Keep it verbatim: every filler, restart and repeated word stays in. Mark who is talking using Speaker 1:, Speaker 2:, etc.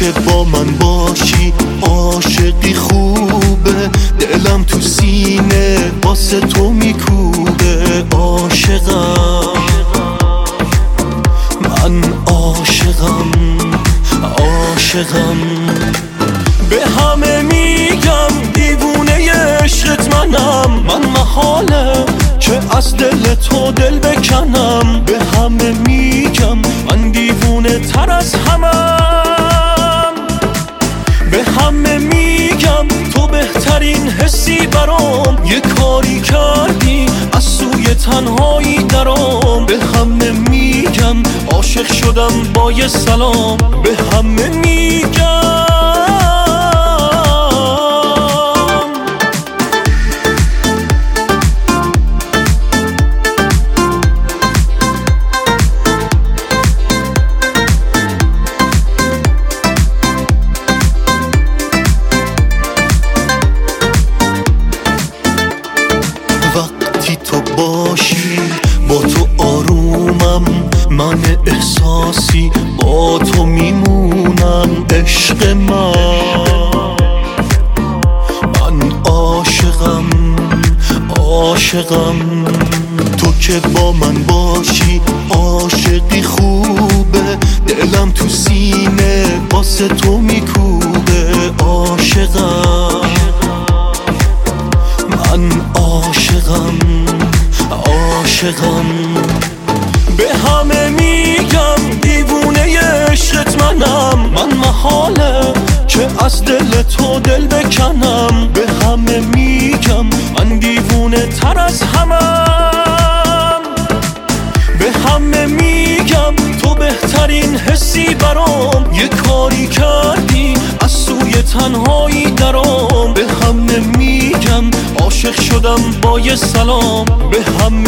Speaker 1: که با من باشی عاشقی خوبه، دلم تو سینه واسه تو میکوبه. عاشقم من، عاشقم عاشقم. به همه میگم دیوونه عشقت منم، من محاله که از دل تو دل بکنم. به همه میگم من دیوونه تر از همم، به همه میگم تو بهترین حسی برام. یه کاری کردی از سوی تنهایی درام. به همه میگم عاشق شدم با یه سلام. به همه میگم وقتی تو باشی با تو آرومم، من احساسی با تو میمونم. عشق من، من عاشقم عاشقم. تو که با من باشی عاشقی خوبه، دلم تو سینه واسه تو میکوبه. عاشقم من، عاشقم عاشقم. به همه میگم دیوونه عشقت منم، من محاله که از دل تو دل بکنم. به همه میگم من دیوونه تر از همم، به همه میگم تو بهترین حسی برام. یه کاری کردی از سوی تنهایی درام. به همه میگم عاشق شدم با یه سلام. به همه